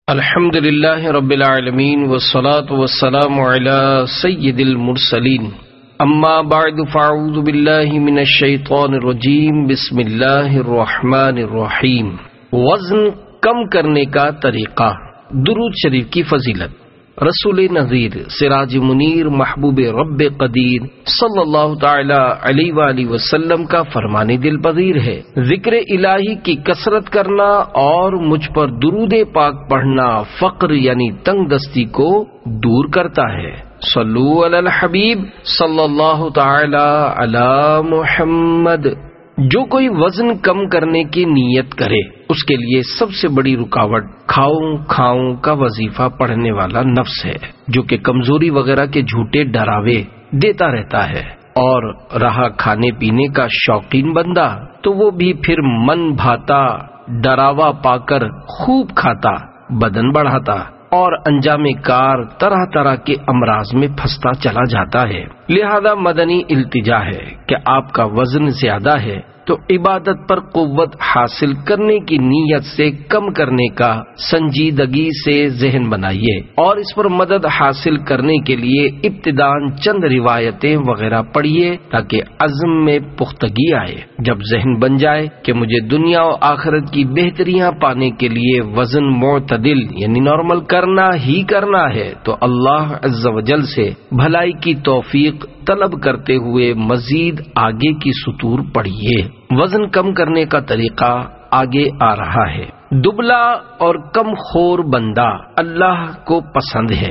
الحمد للہ رب العالمین والصلاة والسلام علی سید المرسلین اما بعد فاعوذ باللہ من الشیطان الرجیم بسم اللہ الرحمن الرحیم۔ وزن کم کرنے کا طریقہ، درود شریف کی فضیلت۔ رسول نذیر، سراج منیر، محبوب رب قدیر صلی اللہ تعالی علیہ وآلہ وسلم کا فرمان دل پذیر ہے، ذکر الہی کی کثرت کرنا اور مجھ پر درود پاک پڑھنا فقر یعنی تنگ دستی کو دور کرتا ہے۔ صلو علی الحبیب صلی اللہ تعالی علی محمد۔ جو کوئی وزن کم کرنے کی نیت کرے اس کے لیے سب سے بڑی رکاوٹ کھاؤں کا وظیفہ پڑھنے والا نفس ہے، جو کہ کمزوری وغیرہ کے جھوٹے ڈراوے دیتا رہتا ہے، اور رہا کھانے پینے کا شوقین بندہ تو وہ بھی پھر من بھاتا ڈراوا پا کر خوب کھاتا، بدن بڑھاتا اور انجام کار طرح طرح کے امراض میں پھنستا چلا جاتا ہے۔ لہذا مدنی التجا ہے کہ آپ کا وزن زیادہ ہے تو عبادت پر قوت حاصل کرنے کی نیت سے کم کرنے کا سنجیدگی سے ذہن بنائیے، اور اس پر مدد حاصل کرنے کے لیے ابتداً چند روایتیں وغیرہ پڑھیے تاکہ عزم میں پختگی آئے۔ جب ذہن بن جائے کہ مجھے دنیا و آخرت کی بہتریاں پانے کے لیے وزن معتدل یعنی نارمل کرنا ہی کرنا ہے، تو اللہ عز و جل سے بھلائی کی توفیق طلب کرتے ہوئے مزید آگے کی سطور پڑھیے۔ وزن کم کرنے کا طریقہ آگے آ رہا ہے۔ دبلا اور کم خور بندہ اللہ کو پسند ہے۔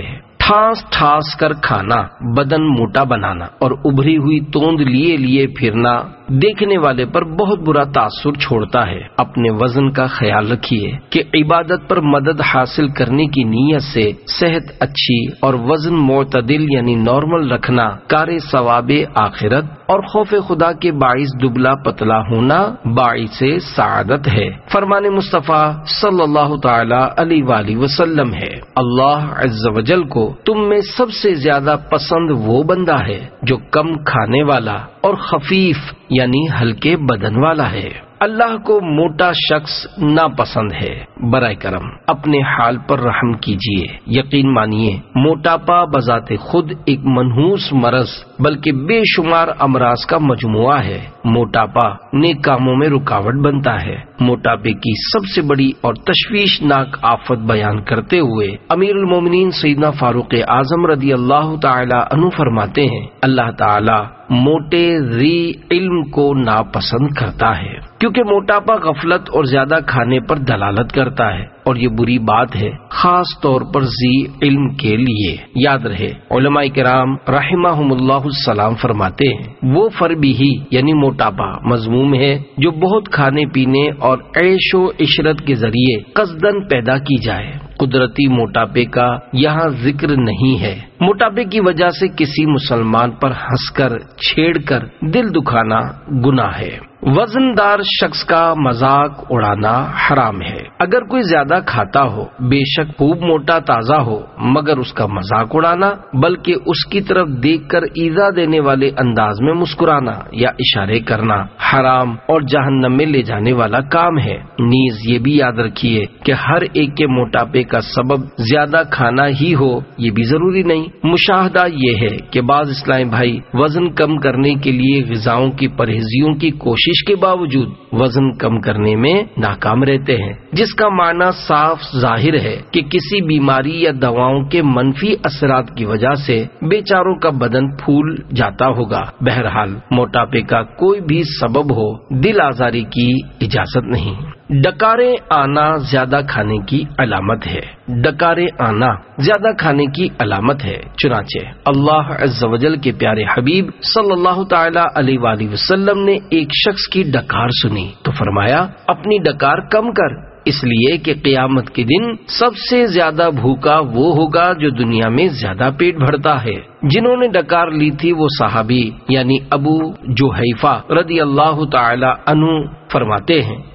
ٹھاس کر کھانا، بدن موٹا بنانا اور ابھری ہوئی توند لیے پھرنا دیکھنے والے پر بہت برا تاثر چھوڑتا ہے۔ اپنے وزن کا خیال رکھیے کہ عبادت پر مدد حاصل کرنے کی نیت سے صحت اچھی اور وزن معتدل یعنی نارمل رکھنا کار ثواب آخرت اور خوف خدا کے باعث دبلا پتلا ہونا باعث سعادت ہے۔ فرمان مصطفیٰ صلی اللہ تعالی علیہ وآلہ وسلم ہے، اللہ عز و جل کو تم میں سب سے زیادہ پسند وہ بندہ ہے جو کم کھانے والا اور خفیف یعنی ہلکے بدن والا ہے۔ اللہ کو موٹا شخص ناپسند ہے۔ برائے کرم اپنے حال پر رحم کیجیے۔ یقین مانیے موٹاپا بذات خود ایک منحوس مرض بلکہ بے شمار امراض کا مجموعہ ہے۔ موٹاپا نیک کاموں میں رکاوٹ بنتا ہے۔ موٹاپے کی سب سے بڑی اور تشویشناک آفت بیان کرتے ہوئے امیر المومنین سیدنا فاروق اعظم رضی اللہ تعالی عنہ فرماتے ہیں، اللہ تعالی موٹے ذی علم کو ناپسند کرتا ہے، کیونکہ موٹاپا غفلت اور زیادہ کھانے پر دلالت کرتا ہے، اور یہ بری بات ہے خاص طور پر ذی علم کے لیے۔ یاد رہے علماء کرام رحمہم اللہ السلام فرماتے ہیں، وہ فربی ہی یعنی موٹاپا مذموم ہے جو بہت کھانے پینے اور عیش و عشرت کے ذریعے قصدن پیدا کی جائے۔ قدرتی موٹاپے کا یہاں ذکر نہیں ہے۔ موٹاپے کی وجہ سے کسی مسلمان پر ہنس کر چھیڑ کر دل دکھانا گناہ ہے۔ وزن دار شخص کا مذاق اڑانا حرام ہے۔ اگر کوئی زیادہ کھاتا ہو، بے شک خوب موٹا تازہ ہو، مگر اس کا مذاق اڑانا بلکہ اس کی طرف دیکھ کر ایذا دینے والے انداز میں مسکرانا یا اشارے کرنا حرام اور جہنم میں لے جانے والا کام ہے۔ نیز یہ بھی یاد رکھیے کہ ہر ایک کے موٹاپے کا سبب زیادہ کھانا ہی ہو یہ بھی ضروری نہیں۔ مشاہدہ یہ ہے کہ بعض اسلامی بھائی وزن کم کرنے کے لیے غذاؤں کی پرہیزیوں کی کوشش کے باوجود وزن کم کرنے میں ناکام رہتے ہیں، جس کا معنی صاف ظاہر ہے کہ کسی بیماری یا دواؤں کے منفی اثرات کی وجہ سے بیچاروں کا بدن پھول جاتا ہوگا۔ بہرحال موٹاپے کا کوئی بھی سبب ہو، دل آزاری کی اجازت نہیں۔ ڈکاریں آنا زیادہ کھانے کی علامت ہے۔ ڈکاریں آنا زیادہ کھانے کی علامت ہے، چنانچہ اللہ عز و جل کے پیارے حبیب صلی اللہ تعالی علیہ وآلہ وسلم نے ایک شخص کی ڈکار سنی تو فرمایا، اپنی ڈکار کم کر، اس لیے کہ قیامت کے دن سب سے زیادہ بھوکا وہ ہوگا جو دنیا میں زیادہ پیٹ بھرتا ہے۔ جنہوں نے ڈکار لی تھی وہ صحابی یعنی ابو جحیفہ رضی اللہ تعالی عنہ فرماتے ہیں،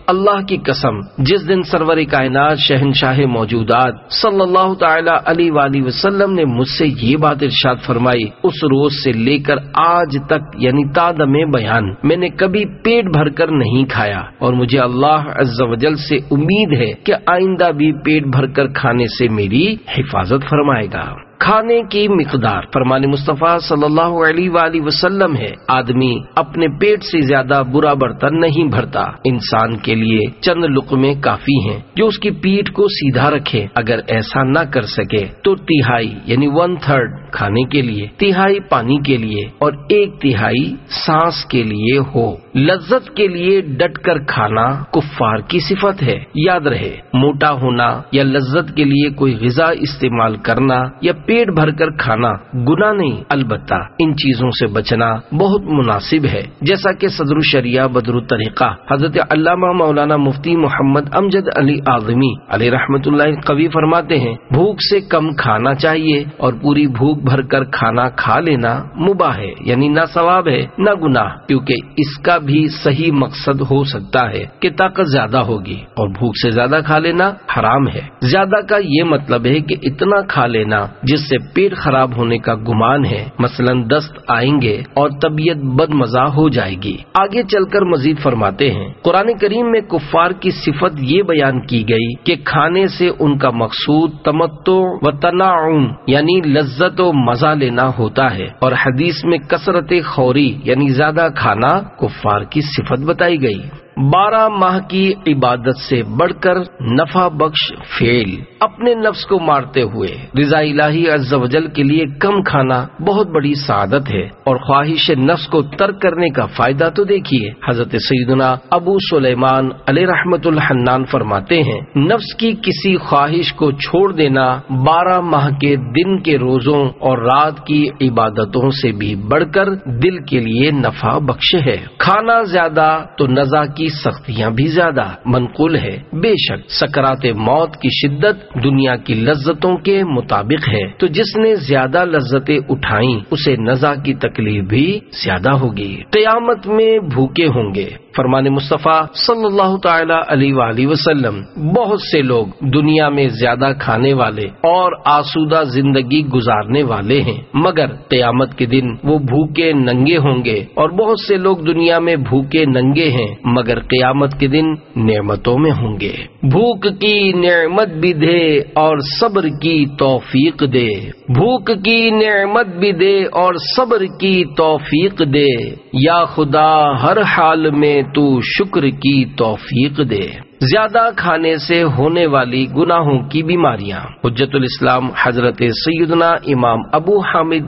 اللہ کی قسم جس دن سرور کائنات شہنشاہ موجودات صلی اللہ تعالی علیہ وآلہ وسلم نے مجھ سے یہ بات ارشاد فرمائی، اس روز سے لے کر آج تک یعنی تا دم بیان میں نے کبھی پیٹ بھر کر نہیں کھایا، اور مجھے اللہ عز و جل سے امید ہے کہ آئندہ بھی پیٹ بھر کر کھانے سے میری حفاظت فرمائے گا۔ کھانے کی مقدار فرمان مصطفیٰ صلی اللہ علیہ وآلہ وسلم ہے، آدمی اپنے پیٹ سے زیادہ برا برتن نہیں بھرتا، انسان کے لیے چند لقمے کافی ہیں جو اس کی پیٹھ کو سیدھا رکھے، اگر ایسا نہ کر سکے تو تہائی یعنی 1/3 کھانے کے لیے، تہائی پانی کے لیے اور 1/3 سانس کے لیے ہو۔ لذت کے لیے ڈٹ کر کھانا کفار کی صفت ہے، یاد رہے موٹا ہونا یا لذت کے لیے کوئی غذا استعمال کرنا یا پیٹ بھر کر کھانا گناہ نہیں، البتہ ان چیزوں سے بچنا بہت مناسب ہے، جیسا کہ صدر الشریعہ بدر الطریقہ حضرت علامہ مولانا مفتی محمد امجد علی اعظمی علیہ رحمت اللہ قوی فرماتے ہیں، بھوک سے کم کھانا چاہیے اور پوری بھوک بھر کر کھانا کھا لینا مباح ہے، یعنی نہ ثواب ہے نہ گناہ، کیونکہ اس کا بھی صحیح مقصد ہو سکتا ہے کہ طاقت زیادہ ہوگی، اور بھوک سے زیادہ کھا لینا حرام ہے۔ زیادہ کا یہ مطلب ہے کہ اتنا کھا لینا جس سے پیٹ خراب ہونے کا گمان ہے، مثلا دست آئیں گے اور طبیعت بد مزہ ہو جائے گی۔ آگے چل کر مزید فرماتے ہیں، قرآن کریم میں کفار کی صفت یہ بیان کی گئی کہ کھانے سے ان کا مقصود تمتع و تنعم یعنی لذت و مزہ لینا ہوتا ہے، اور حدیث میں کثرت خوری یعنی زیادہ کھانا کفار کی صفت بتائی گئی۔ 12 ماہ کی عبادت سے بڑھ کر نفع بخش فعل، اپنے نفس کو مارتے ہوئے رضا الہی عز و جل کے لیے کم کھانا بہت بڑی سعادت ہے، اور خواہش نفس کو ترک کرنے کا فائدہ تو دیکھیے، حضرت سیدنا ابو سلیمان علیہ رحمت الحنان فرماتے ہیں، نفس کی کسی خواہش کو چھوڑ دینا 12 ماہ کے دن کے روزوں اور رات کی عبادتوں سے بھی بڑھ کر دل کے لیے نفع بخش ہے۔ کھانا زیادہ تو نزا کی سختیاں بھی زیادہ، منقول ہے بے شک سکرات موت کی شدت دنیا کی لذتوں کے مطابق ہے، تو جس نے زیادہ لذتیں اٹھائیں اسے نزا کی تکلیف بھی زیادہ ہوگی۔ قیامت میں بھوکے ہوں گے، فرمان مصطفیٰ صلی اللہ تعالی علیہ وآلہ وسلم، بہت سے لوگ دنیا میں زیادہ کھانے والے اور آسودہ زندگی گزارنے والے ہیں، مگر قیامت کے دن وہ بھوکے ننگے ہوں گے، اور بہت سے لوگ دنیا میں بھوکے ننگے ہیں مگر قیامت کے دن نعمتوں میں ہوں گے۔ بھوک کی نعمت بھی دے اور صبر کی توفیق دے، بھوک کی نعمت بھی دے اور صبر کی توفیق دے، یا خدا ہر حال میں تو شکر کی توفیق دے۔ زیادہ کھانے سے ہونے والی گناہوں کی بیماریاں، حجت الاسلام حضرت سیدنا امام ابو حامد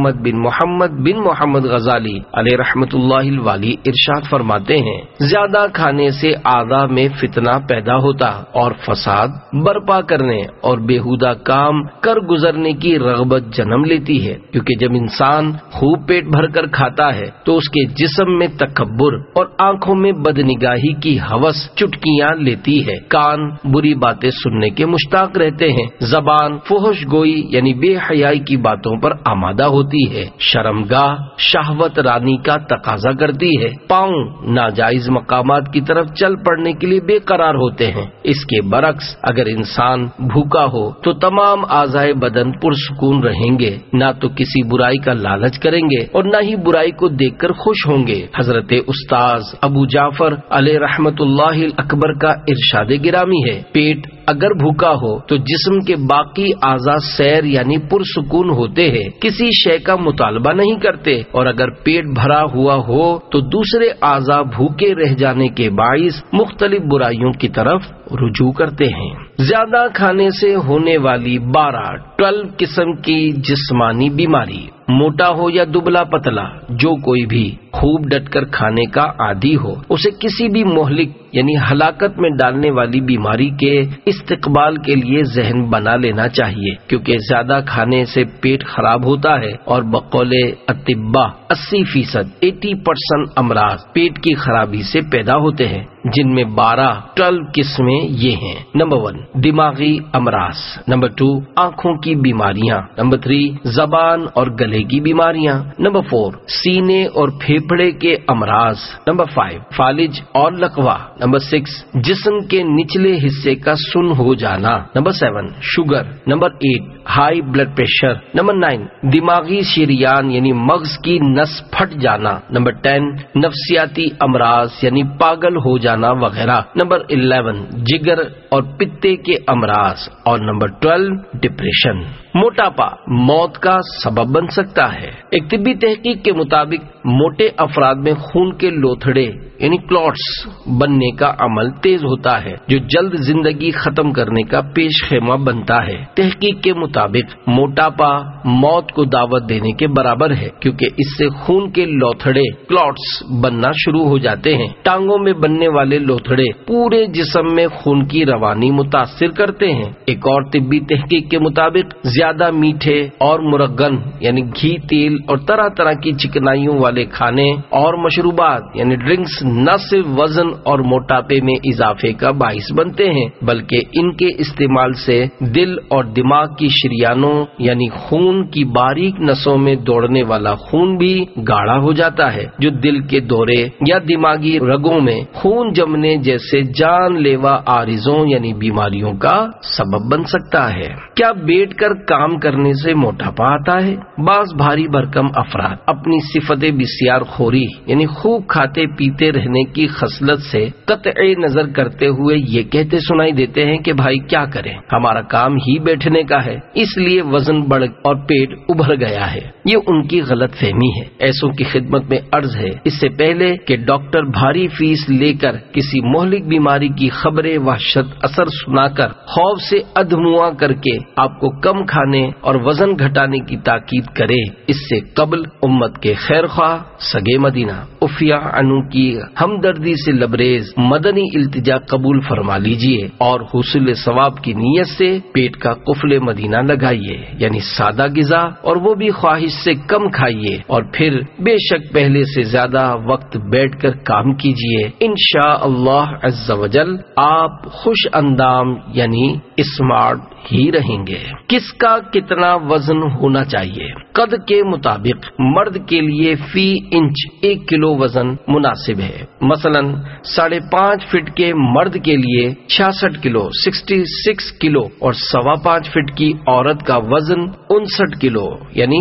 محمد بن محمد غزالی علیہ رحمت اللہ الوالی ارشاد فرماتے ہیں، زیادہ کھانے سے اعضاء میں فتنہ پیدا ہوتا اور فساد برپا کرنے اور بیہودہ کام کر گزرنے کی رغبت جنم لیتی ہے، کیونکہ جب انسان خوب پیٹ بھر کر کھاتا ہے تو اس کے جسم میں تکبر اور آنکھوں میں بدنگاہی کی ہوس چٹکیاں لیتی ہے، کان بری باتیں سننے کے مشتاق رہتے ہیں، زبان فحش گوئی یعنی بے حیائی کی باتوں پر آمادہ ہوتی ہے، شرمگاہ شہوت رانی کا تقاضا کرتی ہے، پاؤں ناجائز مقامات کی طرف چل پڑنے کے لیے بے قرار ہوتے ہیں۔ اس کے برعکس اگر انسان بھوکا ہو تو تمام اعضائے بدن پرسکون رہیں گے، نہ تو کسی برائی کا لالچ کریں گے اور نہ ہی برائی کو دیکھ کر خوش ہوں گے۔ حضرت استاذ ابو جعفر علیہ رحمت اللہ اکبر کا ارشاد گرامی ہے، پیٹ اگر بھوکا ہو تو جسم کے باقی اعضاء سیر یعنی پرسکون ہوتے ہیں، کسی شے کا مطالبہ نہیں کرتے، اور اگر پیٹ بھرا ہوا ہو تو دوسرے اعضاء بھوکے رہ جانے کے باعث مختلف برائیوں کی طرف رجوع کرتے ہیں۔ زیادہ کھانے سے ہونے والی 12 قسم کی جسمانی بیماری، موٹا ہو یا دبلا پتلا، جو کوئی بھی خوب ڈٹ کر کھانے کا عادی ہو اسے کسی بھی مہلک یعنی ہلاکت میں ڈالنے والی بیماری کے استقبال کے لیے ذہن بنا لینا چاہیے، کیونکہ زیادہ کھانے سے پیٹ خراب ہوتا ہے، اور بقول اطباء 80% امراض پیٹ کی خرابی سے پیدا ہوتے ہیں، جن میں 12 قسمیں یہ ہیں۔ نمبر 1 دماغی امراض، نمبر 2 آنکھوں کی بیماریاں، نمبر 3 زبان اور گلے کی بیماریاں، نمبر 4 سینے اور پھیپھڑے کے امراض، نمبر 5 فالج اور لقوا، نمبر 6 جسم کے نچلے حصے کا سن ہو جانا. Number 7 sugar. Number 8 high blood pressure. Number 9 دماغی شریان یعنی مغز کی نس پھٹ جانا. نمبر 10 نفسیاتی امراض یعنی پاگل ہو جانا وغیرہ. نمبر 11 جگر اور پتے کے امراض. اور نمبر 12 ڈپریشن. موٹاپا موت کا سبب بن سکتا ہے. ایک طبی تحقیق کے مطابق موٹے افراد میں خون کے لوتھڑے یعنی کلوٹس بننے کا عمل تیز ہوتا ہے جو جلد زندگی ختم کرنے کا پیش خیمہ بنتا ہے. تحقیق کے مطابق موٹاپا موت کو دعوت دینے کے برابر ہے کیونکہ اس سے خون کے لوتھڑے کلوٹس بننا شروع ہو جاتے ہیں. ٹانگوں میں بننے والے لوتھڑے پورے جسم میں خون کی روانی متاثر کرتے ہیں. ایک اور طبی تحقیق کے مطابق زیادہ میٹھے اور مرغن یعنی گھی تیل اور طرح طرح کی چکنائیوں والے کھانے اور مشروبات یعنی ڈرنکس نہ صرف وزن اور موٹاپے میں اضافے کا باعث بنتے ہیں بلکہ ان کے استعمال سے دل اور دماغ کی شریانوں یعنی خون کی باریک نسوں میں دوڑنے والا خون بھی گاڑھا ہو جاتا ہے جو دل کے دورے یا دماغی رگوں میں خون جمنے جیسے جان لیوا عارضوں یعنی بیماریوں کا سبب بن سکتا ہے. کیا بیٹھ کر کام کرنے سے موٹاپا آتا ہے؟ بعض بھاری بھرکم افراد اپنی صفت بسیار خوری یعنی خوب کھاتے پیتے رہنے کی خصلت سے قطع نظر کرتے ہوئے یہ کہتے سنائی دیتے ہیں کہ بھائی کیا کریں، ہمارا کام ہی بیٹھنے کا ہے اس لیے وزن بڑھ اور پیٹ ابھر گیا ہے. یہ ان کی غلط فہمی ہے. ایسوں کی خدمت میں عرض ہے اس سے پہلے کہ ڈاکٹر بھاری فیس لے کر کسی مہلک بیماری کی خبریں وحشت اثر سنا کر خوف سے ادھمواں کر کے آپ کو کم کھانے اور وزن گھٹانے کی تاکید کرے، اس سے قبل امت کے خیر خواہ سگے مدینہ عفیہ عنہ کی ہمدردی سے لبریز مدنی التجا قبول فرما لیجئے اور حصول ثواب کی نیت سے پیٹ کا قفل مدینہ لگائیے یعنی سادہ غذا اور وہ بھی خواہش سے کم کھائیے اور پھر بے شک پہلے سے زیادہ وقت بیٹھ کر کام کیجئے. انشاءاللہ عز وجل آپ خوش اندام یعنی اسمارٹ ہی رہیں گے. کس کا کتنا وزن ہونا چاہیے؟ قد کے مطابق مرد کے لیے فی انچ 1 کلو وزن مناسب ہے. مثلا 5.5 فٹ کے مرد کے لیے 66 کلو 66 کلو اور 5.25 فٹ کی عورت کا وزن 59 کلو یعنی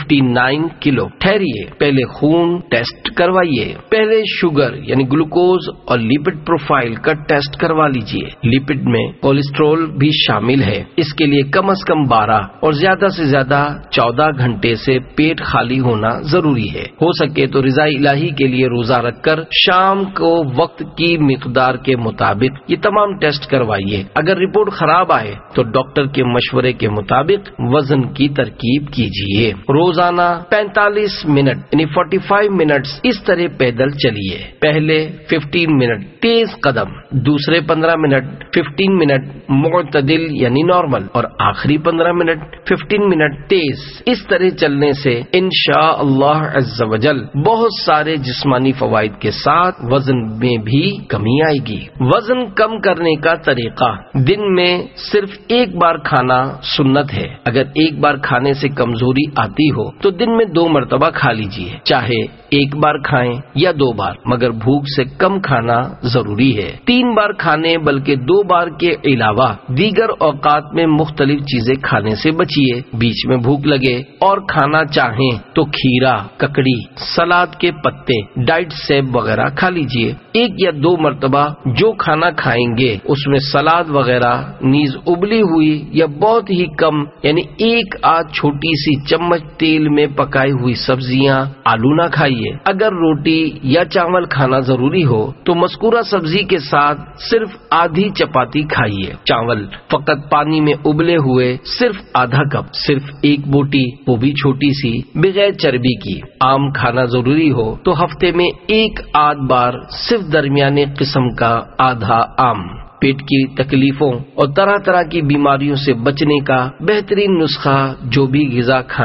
59 کلو. ٹھہریے، پہلے خون ٹیسٹ کروائیے. پہلے شوگر یعنی گلوکوز اور لیپڈ پروفائل کا ٹیسٹ کروا لیجئے. لیپڈ میں کولیسٹرول بھی شامل ہے. اس کے لیے کم از کم 12 اور زیادہ سے زیادہ 14 گھنٹے سے پیٹ خالی ہونا ضروری ہے. ہو سکے تو رضا الہی کے لیے روزہ رکھ کر شام کو وقت کی مقدار کے مطابق یہ تمام ٹیسٹ کروائیے. اگر رپورٹ خراب آئے تو ڈاکٹر کے مشورے کے مطابق وزن کی ترکیب کیجیے. روزانہ 45 منٹ یعنی 45 منٹس اس طرح پیدل چلیے. پہلے 15 منٹ تیز قدم، دوسرے 15 منٹ 15 منٹ معتدل یعنی نارمل اور آخری 15 منٹ 15 منٹ تیز. اس طرح چلنے سے انشاءاللہ عز وجل بہت سارے جسمانی فوائد کے ساتھ وزن میں بھی کمی آئے گی. وزن کم کرنے کا طریقہ: دن میں صرف ایک بار کھانا سنت ہے. اگر ایک بار کھانے سے کمزوری آتی ہو تو دن میں 2 مرتبہ کھا لیجیے، چاہے ایک بار کھائیں یا 2 بار، مگر بھوک سے کم کھانا ضروری ہے. 3 بار کھانے بلکہ 2 بار کے علاوہ دیگر اوقات میں مختلف چیزیں کھانے سے بچیے. بیچ میں بھوک لگے اور کھانا چاہیں تو کھیرا، ککڑی، سلاد کے پتے، ڈائٹ سیب وغیرہ کھا لیجیے. 1 یا 2 مرتبہ جو کھانا کھائیں گے اس میں سلاد وغیرہ نیز ابلی ہوئی یا بہت ہی کم یعنی 1 آدھ چھوٹی سی چمچ تیل میں پکائی ہوئی سبزیاں، آلو نہ کھائیے. اگر روٹی یا چاول کھانا ضروری ہو تو مذکورہ سبزی کے ساتھ صرف آدھی چپاتی کھائیے. چاول فقط پانی میں ابلے ہوئے صرف آدھا کپ، صرف 1 بوٹی وہ بھی چھوٹی سی بغیر چربی کی. آم کھانا ضروری ہو تو ہفتے میں 1 آدھ بار صرف درمیانے قسم کا آدھا آم. پیٹ کی تکلیفوں اور طرح طرح کی بیماریوں سے بچنے کا بہترین نسخہ جو بھی غذا کھائیں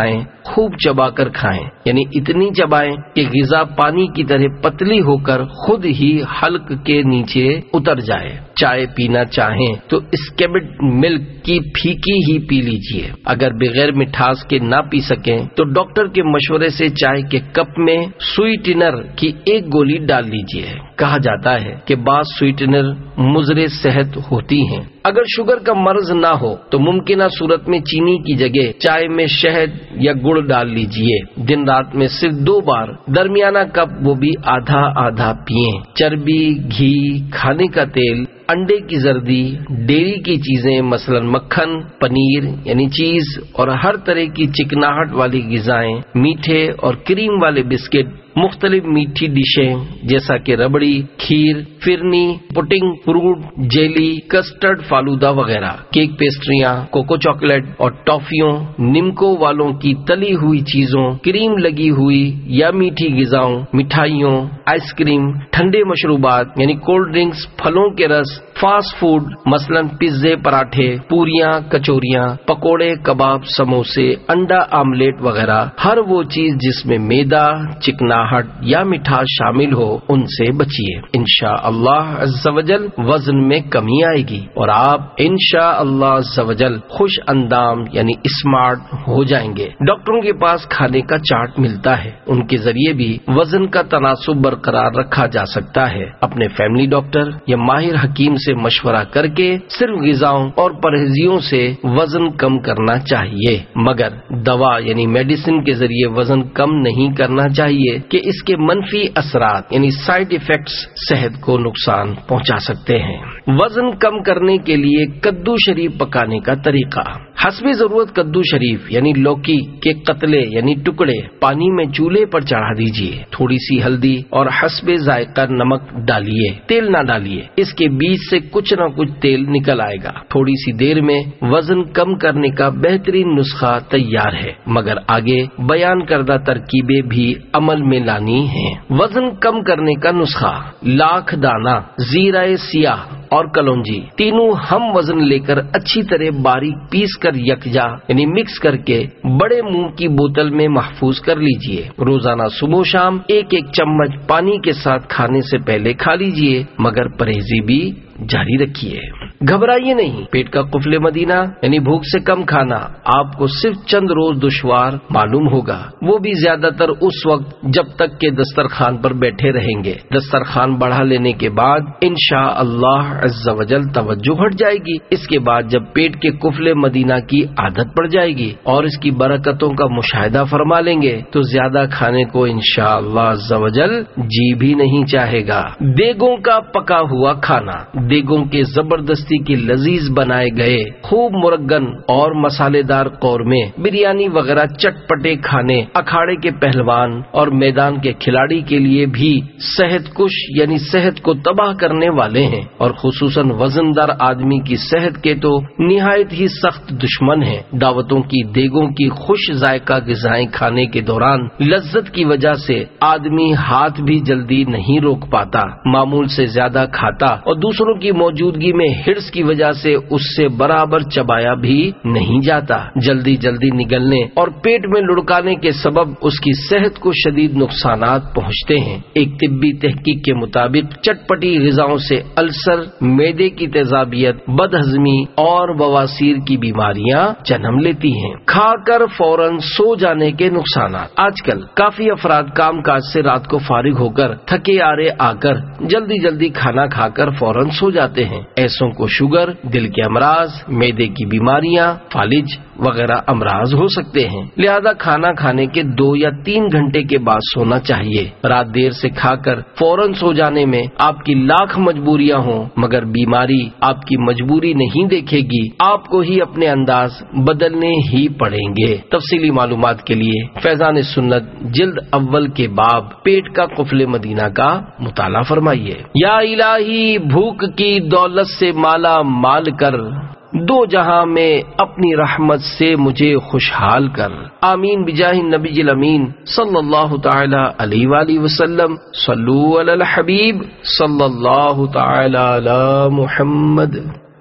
خوب چبا کر کھائیں، یعنی اتنی چبائیں کہ غذا پانی کی طرح پتلی ہو کر خود ہی حلق کے نیچے اتر جائے۔ چائے پینا چاہیں تو اسکیمڈ ملک کی پھیکی ہی پی لیجئے۔ اگر بغیر مٹھاس کے نہ پی سکیں تو ڈاکٹر کے مشورے سے چائے کے کپ میں سویٹنر کی ایک گولی ڈال لیجئے۔ کہا جاتا ہے کہ بعض سویٹنر مضر صحت ہوتی ہیں۔ اگر شوگر کا مرض نہ ہو تو ممکنہ صورت میں چینی کی جگہ چائے میں شہد یا گڑ ڈال لیجئے۔ دن رات میں صرف 2 بار درمیانہ کپ، وہ بھی آدھا آدھا پئیں۔ چربی، گھی، کھانے کا تیل، انڈے کی زردی، ڈیری کی چیزیں مثلا مکھن، پنیر یعنی چیز اور ہر طرح کی چکناہٹ والی غذائیں، میٹھے اور کریم والے بسکٹ، مختلف میٹھی ڈشیں جیسا کہ rabri, kheer, phirni, pudding, fruit jelly, custard, falooda وغیرہ، کیک پیسٹریاں، کوکو چاکلیٹ اور ٹافیوں، نمکو والوں کی تلی ہوئی چیزوں، کریم لگی ہوئی یا میٹھی غذاؤں، مٹھائیوں، آئس کریم، ٹھنڈے مشروبات یعنی کولڈ ڈرنکس، پھلوں کے رس، فاسٹ فوڈ مثلا پیزے، پراٹھے، پوریاں، کچوریاں، پکوڑے، کباب، سموسے، انڈا آملیٹ وغیرہ، ہر وہ چیز جس میں میدا، چکناہٹ یا مٹھاس شامل ہو ان سے بچیے۔ انشاءاللہ عز و جل وزن میں کمی آئے گی اور آپ انشاءاللہ عز و جل خوش اندام یعنی اسمارٹ ہو جائیں گے۔ ڈاکٹروں کے پاس کھانے کا چارٹ ملتا ہے، ان کے ذریعے بھی وزن کا تناسب برقرار رکھا جا سکتا ہے۔ اپنے فیملی ڈاکٹر یا ماہر حکیم سے مشورہ کر کے صرف غذاؤں اور پرہیزیوں سے وزن کم کرنا چاہیے، مگر دوا یعنی میڈیسن کے ذریعے وزن کم نہیں کرنا چاہیے کہ اس کے منفی اثرات یعنی سائیڈ ایفیکٹس صحت کو نقصان پہنچا سکتے ہیں۔ وزن کم کرنے کے لیے کدو شریف پکانے کا طریقہ۔ حسب ضرورت کدو شریف یعنی لوکی کے قطلے یعنی ٹکڑے پانی میں چولہے پر چڑھا دیجیے، تھوڑی سی ہلدی اور حسب ذائقہ نمک ڈالیے، تیل نہ ڈالیے، اس کے بیچ سے کچھ نہ کچھ تیل نکل آئے گا۔ تھوڑی سی دیر میں وزن کم کرنے کا بہترین نسخہ تیار ہے، مگر آگے بیان کردہ ترکیبیں بھی عمل میں لانی ہیں۔ وزن کم کرنے کا نسخہ: لاکھ دانہ، زیرہ سیاہ اور کلونجی تینوں ہم وزن لے کر اچھی طرح باریک پیس کر یکجا یعنی مکس کر کے بڑے منہ کی بوتل میں محفوظ کر لیجئے۔ روزانہ صبح و شام 1-1 چمچ پانی کے ساتھ کھانے سے پہلے کھا لیجئے، مگر پرہیزی بھی جاری رکھیے۔ گھبرائیے نہیں، پیٹ کا قفل مدینہ یعنی بھوک سے کم کھانا آپ کو صرف چند روز دشوار معلوم ہوگا، وہ بھی زیادہ تر اس وقت جب تک کہ دسترخوان پر بیٹھے رہیں گے۔ دسترخوان بڑھا لینے کے بعد انشاءاللہ عز و جل توجہ ہٹ جائے گی۔ اس کے بعد جب پیٹ کے قفل مدینہ کی عادت پڑ جائے گی اور اس کی برکتوں کا مشاہدہ فرما لیں گے تو زیادہ کھانے کو انشاءاللہ عز و جل جی بھی نہیں چاہے گا۔ دیگوں کا پکا ہوا کھانا: دیگوں کے زبردستی کی لذیذ بنائے گئے خوب مرغن اور مسالے دار قورمے، بریانی وغیرہ چٹپٹے کھانے اکھاڑے کے پہلوان اور میدان کے کھلاڑی کے لیے بھی صحت کش یعنی صحت کو تباہ کرنے والے ہیں، اور خصوصاً وزن دار آدمی کی صحت کے تو نہایت ہی سخت دشمن ہیں۔ دعوتوں کی دیگوں کی خوش ذائقہ غذائیں کھانے کے دوران لذت کی وجہ سے آدمی ہاتھ بھی جلدی نہیں روک پاتا، معمول سے زیادہ کھاتا اور دوسروں کی موجودگی میں ہرس کی وجہ سے اس سے برابر چبایا بھی نہیں جاتا، جلدی جلدی نگلنے اور پیٹ میں لڑکانے کے سبب اس کی صحت کو شدید نقصانات پہنچتے ہیں۔ ایک طبی تحقیق کے مطابق چٹپٹی غذاؤں سے السر، معدے کی تیزابیت، بدہضمی اور بواسیر کی بیماریاں جنم لیتی ہیں۔ کھا کر فوراً سو جانے کے نقصانات: آج کل کافی افراد کام کاج سے رات کو فارغ ہو کر تھکے آرے آ کر جلدی جلدی کھانا کھا کر فوراً سو جاتے ہیں۔ ایسوں کو شوگر، دل کے امراض، معدے کی بیماریاں، فالج وغیرہ امراض ہو سکتے ہیں، لہذا کھانا کھانے کے 2 یا 3 گھنٹے کے بعد سونا چاہیے۔ رات دیر سے کھا کر فوراً سو جانے میں آپ کی لاکھ مجبوریاں ہوں مگر بیماری آپ کی مجبوری نہیں دیکھے گی، آپ کو ہی اپنے انداز بدلنے ہی پڑیں گے۔ تفصیلی معلومات کے لیے فیضان سنت جلد اول کے باب پیٹ کا قفل مدینہ کا مطالعہ فرمائیے۔ یا الہی بھوک کی دولت سے مالا مال کر، 2 جہاں میں اپنی رحمت سے مجھے خوشحال کر۔ آمین بجاہ النبی الامین صلی اللہ تعالی علیہ وآلہ وسلم۔ صلو علی الحبیب صلی اللہ تعالی علی محمد۔